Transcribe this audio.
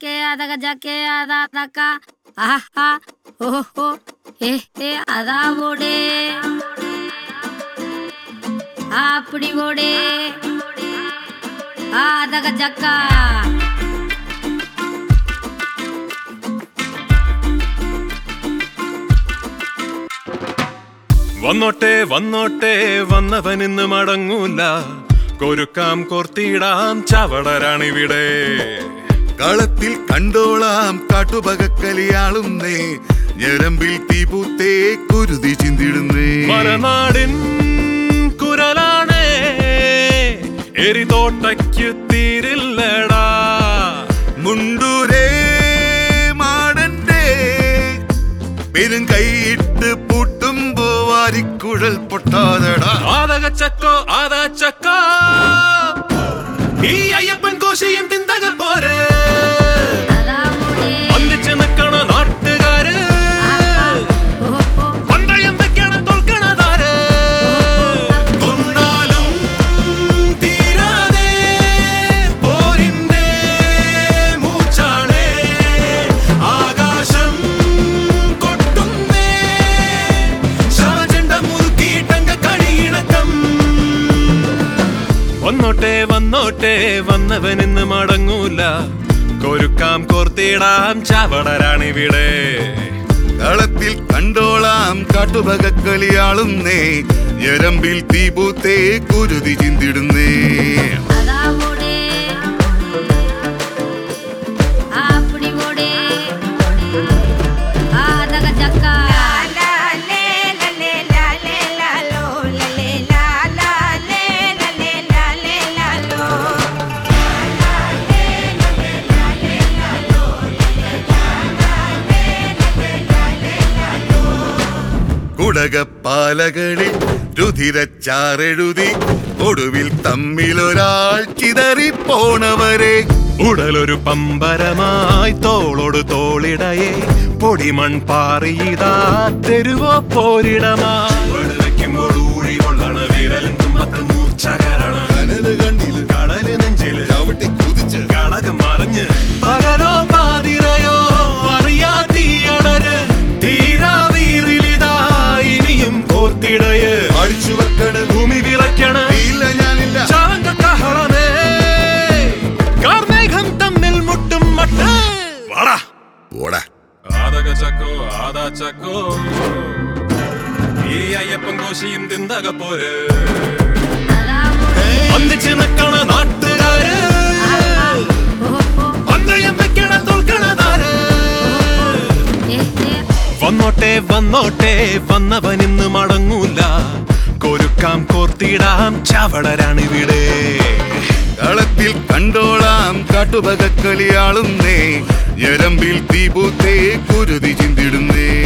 ജക്കെ അതക ജക്കെ അതാ തക്ക ആഹാ ഓഹോ ഏ അതാ ഓടേ ആപ്പടി ഓടേ അതക ജക്ക വന്നോട്ടെ വന്നോട്ടെ വന്നവനിന്ന് മടങ്ങൂല കൊരുക്കാം കോർത്തിടാം ചവടരാണിവിടെ കളത്തിൽ കണ്ടോളാം കാട്ടുപകക്കലിയാളുന്നേ ഞരമ്പിൽ തീപൂത്തേ കുരുതി ചിന്തിടുന്നേ മലനാടിൻ കുരലാണേ എരിതോട്ടയ്ക്ക് തീരില്ലടാ മുണ്ടൂരേ മാടന്റെ പെരും കൈയിട്ട് പൂട്ടുമ്പോ വാരിക്കുഴൽ പൊട്ടാതടാ ആദകച്ചക്കോ ആദാച്ചക്കോ ഈ അയ്യപ്പൻ കോശയും തിന്തക പോരെ ഒന്നിച്ച് നിക്കണ നാട്ടുകാര് പന്തയം വെക്കണ തോൽക്കണതാര് കൊന്നാലും തീരാതെ പോരിന്റെ മൂച്ചാണേ ആകാശം കൊട്ടുന്നേ ശവചണ്ട മുറുക്കിയിട്ടങ്ക കഴിയിണക്കം വന്നോട്ടെ വന്നോട്ടെ വന്നവനിന്ന് മടങ്ങൂല കൊരുക്കാം കോർത്തിടാം ചവടരാണിവിടെ കളത്തിൽ കണ്ടോളാം കാട്ടുപകക്കലിയാളുന്നേ ഞരമ്പിൽ തീപൂത്തേ കുരുതി ചിന്തിടുന്നേ അതാ ഓടേ ആപ്പടി ഓടേ അതക ജക്ക കുടകപ്പാലകളിൽ രുധിരച്ചാറെഴുതി ഒടുവിൽ തമ്മിലൊരാൾ ചിതറിപ്പോണവരെ ഉടലൊരു പമ്പരമായി തോളോട് തോളിടയെ പൊടിമൺ പാറിയിതാ തെരുവോ പോരിടമാക്കുമ്പോൾ ഊഴി കൊള്ളണ വിരലും തുമ്പത്ത് മൂർച്ചകരണ കനല് കണ്ണില് കടല് നെഞ്ചില് ചവിട്ടി കുതിച്ച് കളകം മറിഞ്ഞ് പകലോ പാതിരയോ അറിയാതീയടര് തീരാ വീറിലിതാ ഇനിയും കോർത്തിടയ് അടിച്ചു വെക്കണ ഭൂമി വിറയ്ക്കണ ഇല്ല ഞാനില്ല ചാങ്കഹളമേ കാർമേഘം തമ്മിൽ മുട്ടും മട്ട് വാടാ ഓടാ ആദകച്ചക്കോ ആദാച്ചക്കോ ഈ അയ്യപ്പൻ കോശിയും തിന്തക പോര് ഒന്നിച്ച് നിക്കണ നാട്ടുകാര് പന്തയം വെക്കണ തോൽക്കണതാര് വന്നോട്ടെ വന്നോട്ടെ വന്നവനിന്ന് മടങ്ങൂല കൊരുക്കാം കോർത്തിടാം ചവടരാണിവിടെ കളത്തിൽ കണ്ടോളാം കാട്ടുപകക്കളിയാളുന്നേ ഞരമ്പിൽ തീപൂത്തേ കുരുതി ചിന്തിടുന്നേ